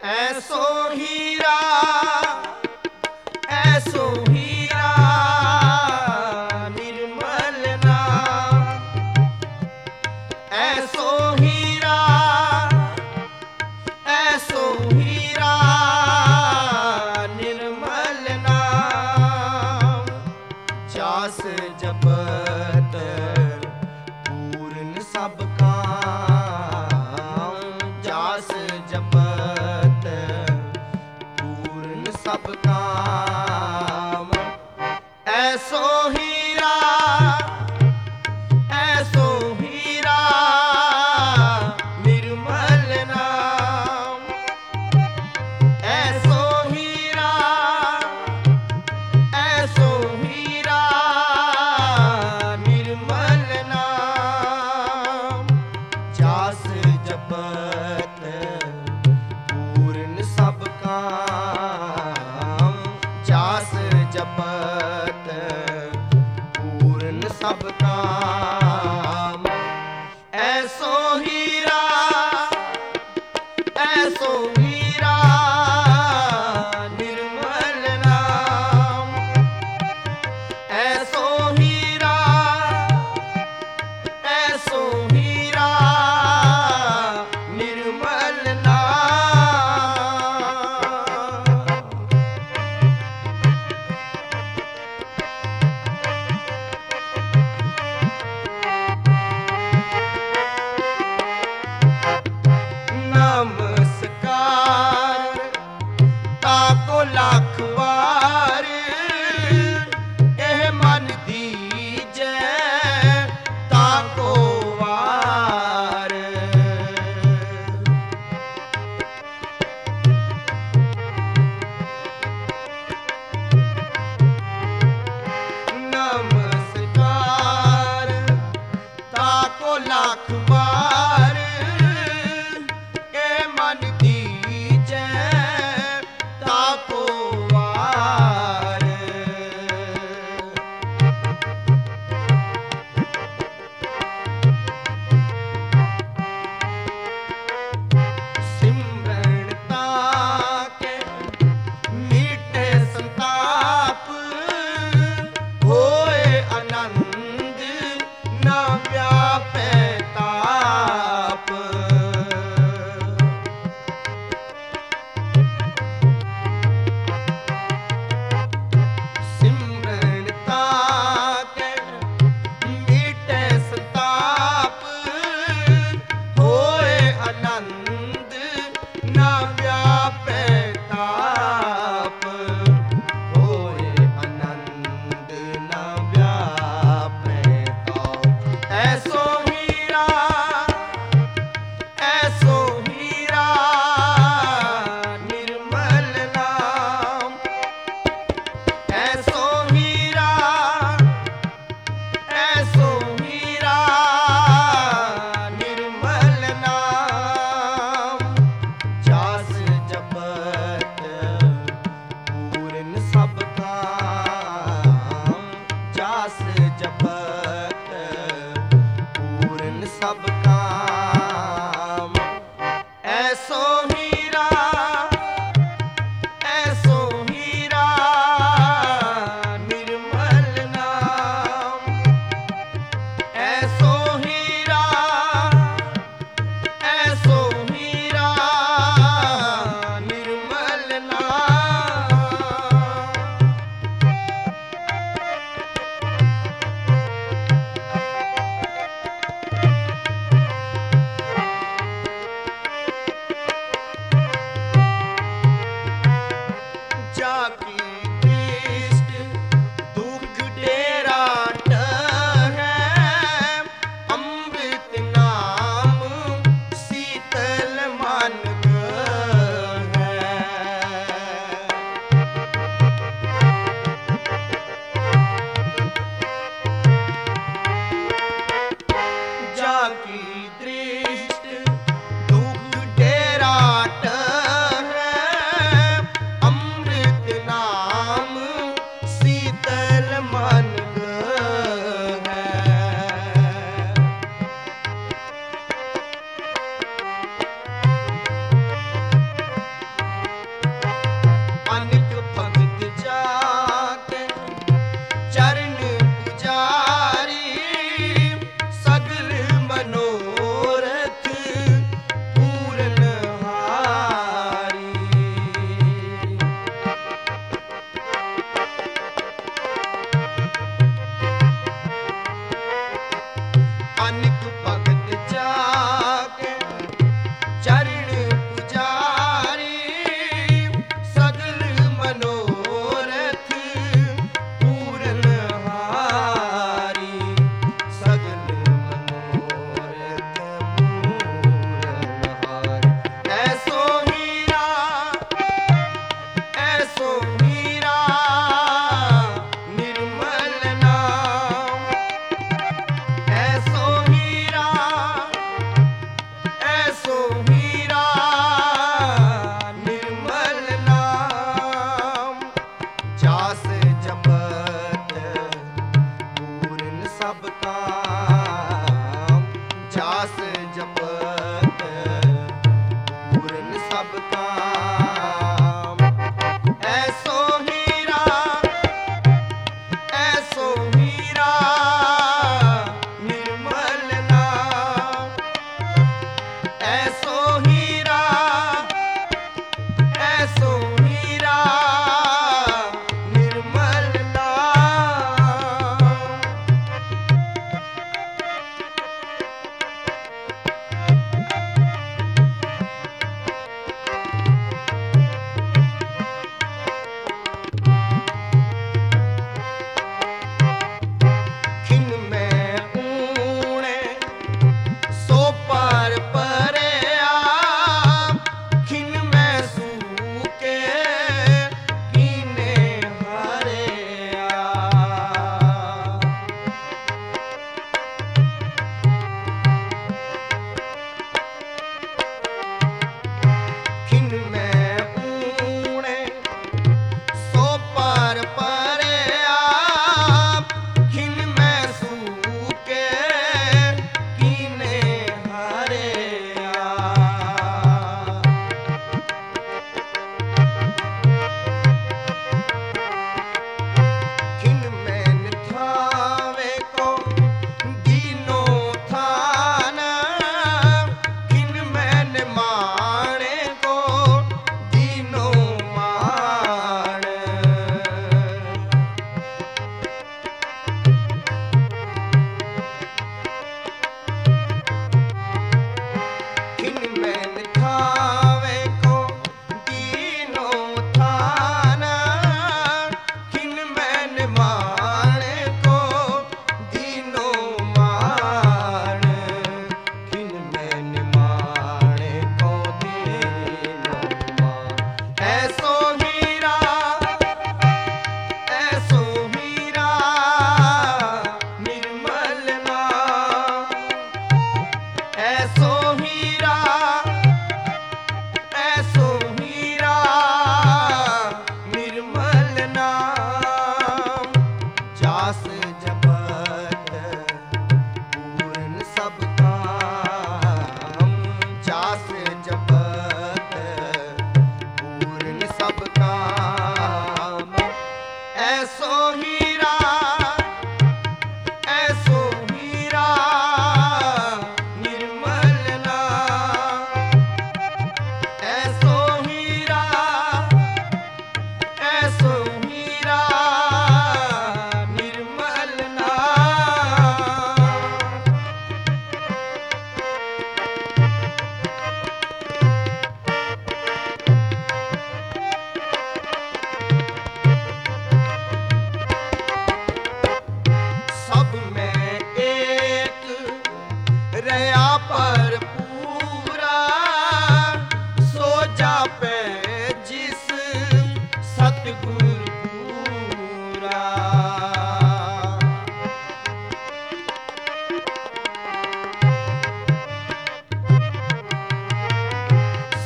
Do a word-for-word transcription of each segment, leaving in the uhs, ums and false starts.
ऐसो हीरा ऐसो हीरा निर्मल नाम, ऐसो हीरा ऐसो हीरा निर्मल नाम, जास जपत पूर्ण सब काम, जास जपत पूर्ण सब काम। ऐसो हीरा ऐसो हीरा निर्मल नाम, ऐसो हीरा ऐसो हीरा निर्मल नाम, जास जपत पूर्ण सब काम, जास जपत पूर्ण सब काम। ऐसो हीरा ऐसो हीरा निर्मल नाम, ऐसो हीरा ऐसो हीरा निर्मल नाम। नमस्कार ताको लाख वार, एह मन दीजै ताको वार। नमस्कार ताको लाख वार, ए मन दीजै ताको वार। सिमरन ताके मीठे संताप, होए आनंद ना व्यापे ताप। सिमरन ताके मीठे संताप, होए आनंद ना व्यापे ताप, होए आनंद ना व्यापे ताप। ऐसो हीरा ऐसो हीरा निर्मल नाम, ऐसो हीरा ऐसो हीरा निर्मल नाम, जास जपत पूर्ण सब काम, जास जपत पूर्ण सब काम। ऐसो हीरा ऐसो हीरा निर्मल नाम, ऐसो हीरा ऐसो हीरा निर्मल नाम।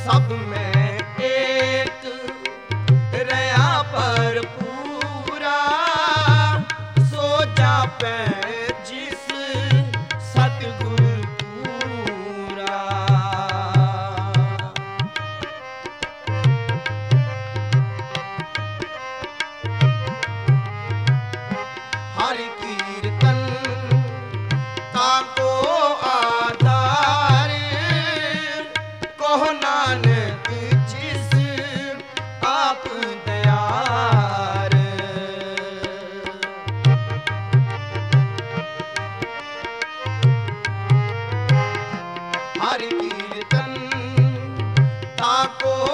सब में एक रया भरपूरा सो जापै जिस सतगुर पूरा। हरि कीर्तन ताको आधार कहो नानक जिस आप दयार। हरि कीर्तन ताको